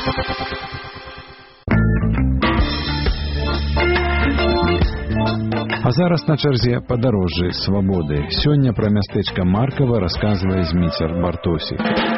А зараз на чарзе падарожжы свабоды. Сёння пра мястэчка Маркава расказвае Зміцер Бартосік.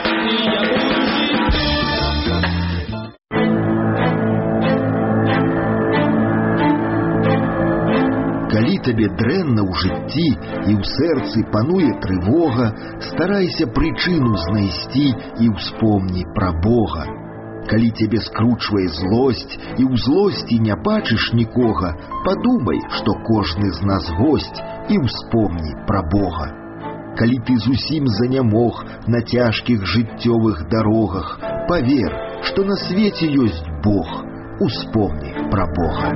Калі табе дрэнна ў жыцці і ў сэрцы пануе трывога, старайся прычыну знайсці і ўспомні пра Бога. Калі цябе скручвае злосць і ў злосці не бачыш нікога, падумай, што кожны з нас госць, і ўспомні пра Бога. Калі ты зусім занямог на цяжкіх жыццёвых дарогах, павер, што на свеце ёсць Бог, успомні пра Бога.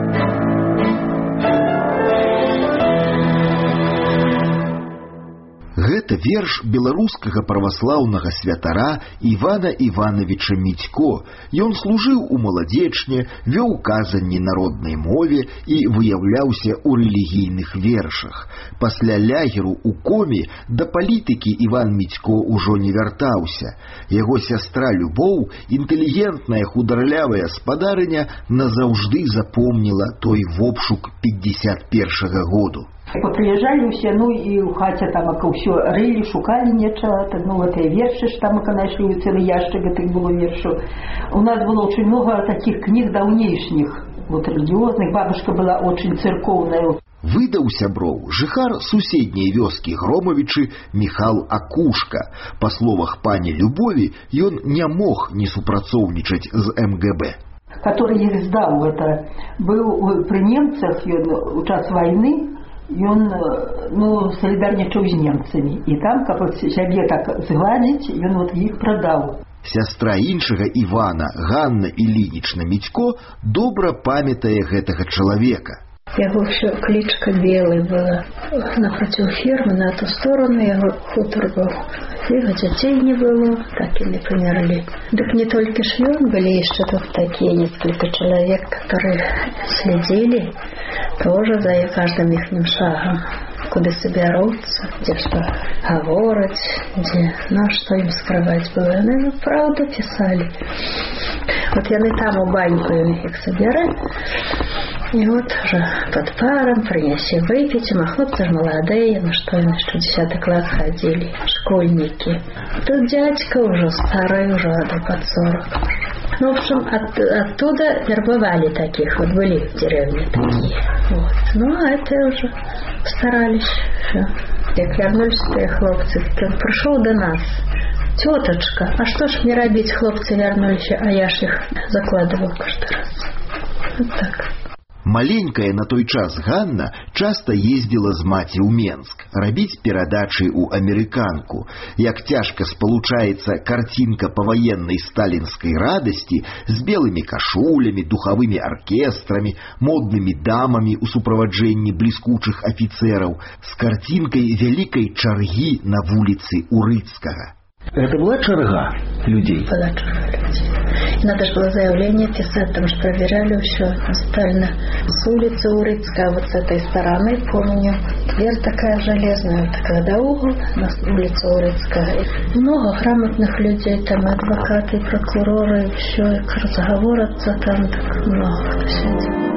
Гэта верш беларускага праваслаўнага святара Івана Івановича Мітько. Ён служыў у маладзечне, вёў казанні на роднай мове і выяўляўся ў рэлігійных вершах. Пасля лагеру ў коме да палітыкі Іван Мітько ўжо не вяртаўся. Яго сястра Любоў, інтэлігентная хударлявая спадарыня, назаўжды запомніла той вобшук 51-го году. Прыязджалі ўсе, ну і ў хаце там ўсё рылі, шукалі нечага, ну гэтыя вершы ж там знайшлі, цэлы яшчык гэтых было вершаў. У нас было очень много таких книг давнейшних, вот религиозных. Бабушка была очень церковная. Выдаў сяброў жыхар суседняй вёскі Громавічы Міхал Акушка. Па словах пані Любові, ён не мог не супрацоўнічаць з МГБ. Который іх здаў, гэта быў пры немцах, ён у час вайны, ён салідарнічаў з немцамі. І там, каб сябе так згладзіць, ён іх прадаў. Сястра іншага Івана, Ганна Ілінічна Мітько, добра памятае гэтага чалавека. Яго ўсё клічка Белы была. Напротив фермы, на ту сторону яго хутор быў. Яго дзяцей не было, так и не померли. Так не только ж ён, были еще тут такие несколько человек, которые следили тоже за каждым ихним шагом, куда соберутся, где что говорить, где, что им скрывать было. Они правду писали. Вот яны там у баньку их собирали, и вот уже под паром принеси выпить, а хлопцы же молодые, что они что 10 класс ходили, школьники. Тут дядька уже старый, уже под 40. Ну, в общем, оттуда вербовали таких, вот были в деревне такие. Вот. Ну, а это уже старались. Як вернулись те хлопцы, он пришел до нас. Теточка, а что ж мне робить, хлопцы вернулись, а я ж их закладывал каждый раз. Вот так. Маленькая на той час Ганна часта ездзіла з маці ў Менск, рабіць перадачы ў амерыканку. Як цяжка спалучаецца карцінка паваеннай сталінскай радасці з белымі кашулямі, духавымі аркестрамі, моднымі дамамі ў суправаджэнні бліскучых афіцэраў, з карцінкай вялікай чаргі на вуліцы Урыцкага. Это была чарга людей? Была чарга людей. Надо же было заявление писать, потому что проверяли все детально. С улицы Урыцкая, вот с этой стороны, помню, дверь такая железная, вот когда угол, на улице Урыцкая. Много грамотных людей, там адвокаты, прокуроры, все, разговорятся там, так много кто сидит.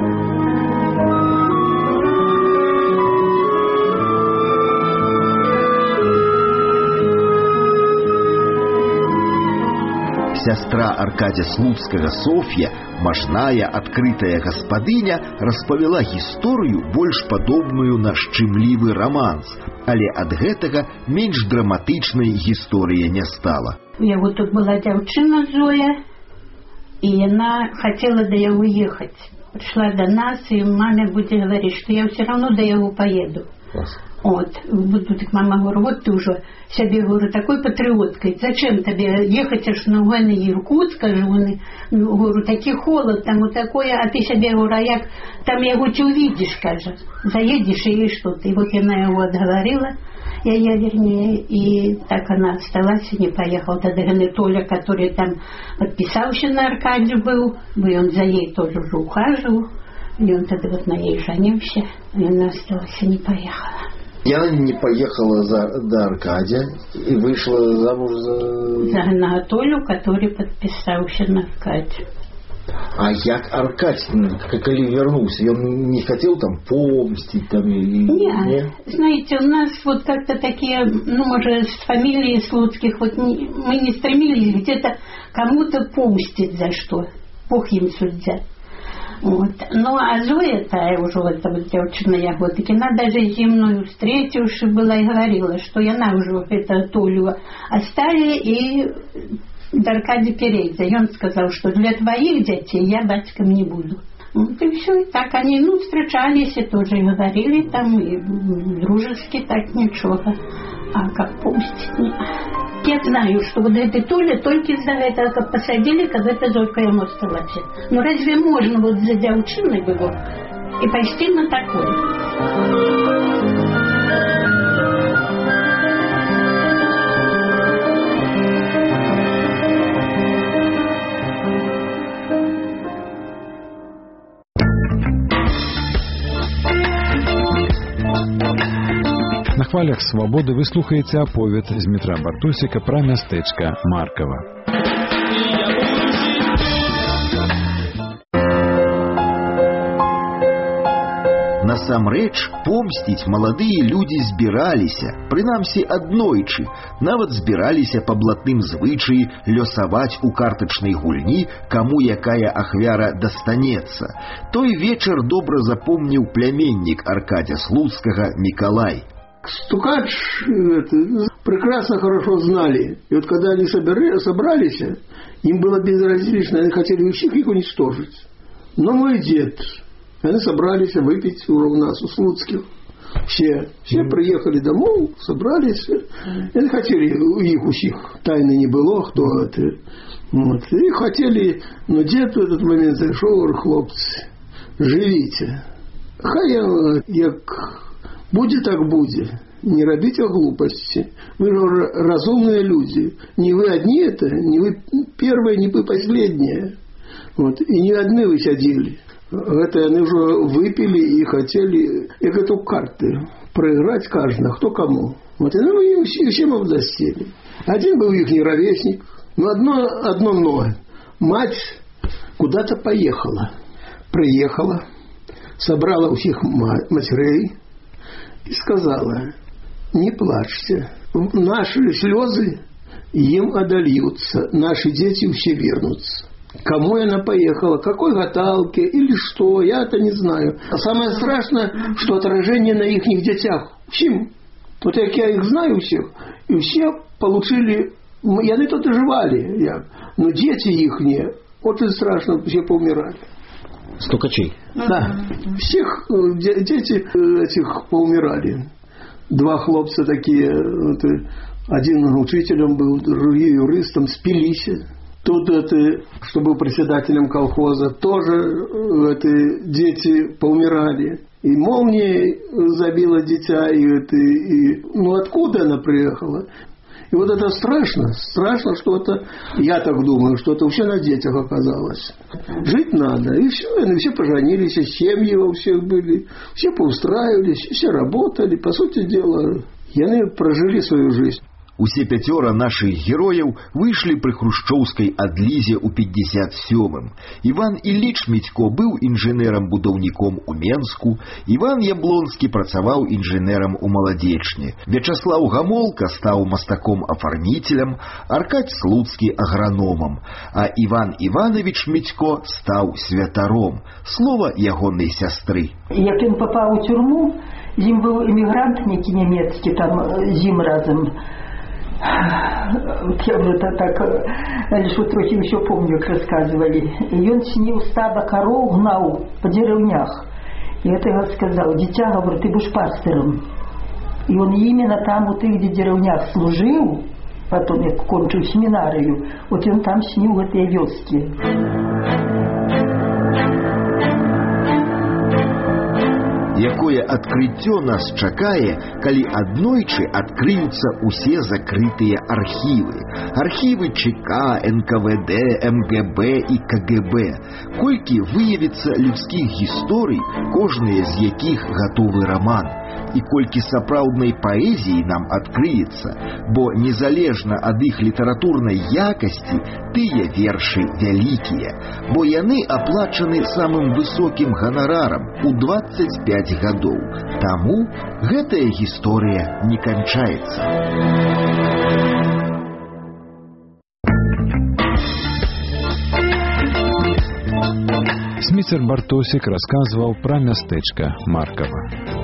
Сястра Аркадзя Слуцкага Соф'я, мажная, адкрытая гаспадыня, распавяла гісторыю больш падобную на шчымлівы раманс, але ад гэтага менш драматычнай гісторыя не стала. У яго тут была дзяўчына Зоя, і яна хацела да яго ехаць. Пришла до нас, и маме будет говорить, что я все равно до яго поеду. Вот. Тут мама говорит, вот ты уже себе, говорю, такой патриоткой. Зачем тебе ехать аж на войны Иркутска, говорю, такий холод, там вот такое, а ты себе, говорю, а як там его ты увидишь, скажет, заедешь и что-то. И вот она его отговорила, я вернее, и так она осталась и не поехала. Тогда Толя, который там подписался на Аркадию был, и он за ней тоже уже ухаживал. И он тогда вот на ней женился, и она осталась и не поехала. Яна не поехала до Аркадия и вышла замуж за Анатолию, который подписался на Аркадию. А як Аркадий, коли вернулся, он не хотел там помстить? Там, нет. Знаете, у нас вот как-то такие, может, с фамилией Слуцких, вот мы не стремились где-то кому-то помстить за что. Бог им судья. Вот. Ну, а Зоя, та уже вот девчина Ягодки, она даже земную встретивши была и говорила, что она уже это Толю оставила и до Аркадия перейдет. И он сказал, что для твоих детей я батьком не буду. Вот и все. И так они, встречались и тоже и говорили там, и дружески так ничего. А как помстить? Нет. Я знаю, что вот этой Толе только из-за этого, как посадили, когда эта Зойка ему осталась. Но разве можно вот за девчиной было и пойти на такое? На хвалях свабоды вы слухаеце аповед з Дмітра Бартусіка пра мястэчка Маркава. Насамрэч, помсціць маладыя людзі збіраліся, прынамсі аднойчы, нават збіраліся па блатным звычаі лёсаваць у картачнай гульні, каму якая ахвяра дастанецца. Той вечар добра запомніў пляменнік Аркадия Слуцкага Миколай. Стукач прекрасно хорошо знали. И вот когда они собрались, им было безразлично, они хотели всех их уничтожить. Но мой дед, они собрались выпить у нас, у Слуцких. Все приехали домой, собрались. Они хотели их у всех. Тайны не было, кто это. Вот. И хотели, но дед в этот момент зашел, говорит, хлопцы, живите. Хай як будет так будет. Не робите глупости. Вы же разумные люди. Не вы одни это, не вы первые, не вы последние. Вот. И не одни вы сидели. Это они уже выпили и хотели эту карты проиграть каждый, кто кому. Вот. И всем обдостили. Один был их ровесник, но одно но. Мать куда-то поехала. Приехала, собрала у всех матерей и сказала: не плачьте, наши слезы им одольются, наши дети все вернутся. Кому она поехала, какой гадалке или что, я-то не знаю. А самое страшное, что отражение на их детях. Всем. Вот я их знаю всех, и все получили, и они тут оживали, но дети их, очень страшно, все поумирали. Стукачей? Да. Всех дети этих поумирали. Два хлопца такие, один учителем был, другой юристом, спились. Тут что был председателем колхоза, тоже дети поумирали. И молнией забила дитя, откуда она приехала? И вот это страшно, что это, я так думаю, что это все на детях оказалось. Жить надо, и все поженились, и семьи у всех были, все поустраивались, все работали, по сути дела, и они прожили свою жизнь. Усе пяцёра наших герояў выйшлі пры хрушчоўскай адлізе ў 57-м. Іван Ілліч Мітько быў інжынерам-будаўніком у Менску, Іван Яблонскі працаваў інжынерам у Маладзечні, Вячаслаў Гамолка стаў мастаком-афарміцелем, Аркадзь Слуцкі аграномам, а Іван Іванович Мітько стаў святаром. Слова ягонай сястры. Як ён папаў у тюрму, зім быў эмігрант некі нямецкі, там зім разам. Я уже так лишь трохи еще помню, как рассказывали. И он снил стадо коров, гнал по деревнях. И это я сказал: дитя, говорит, ты будешь пастыром. И он именно там, вот их, где деревнях служил, потом я кончил семинарию, вот он там снил в этой вёске. Якое адкрыццё нас чакае, калі аднойчы адкрыюцца усе закрытыя архівы. Архівы ЧК, НКВД, МГБ і КГБ. Колькі выявіцца людскіх гісторый, кожныя з якіх гатовы раман. і колькі сапраўднай паэзіі нам адкрыецца, бо незалежна ад іх літаратурнай якасці тыя вершы вялікія, бо яны аплачаны самым высокім ганарарам у 25 гадоў. Таму гэтая гісторыя не канчаецца. Сміцер Бартосік расказваў пра мястэчка Маркава.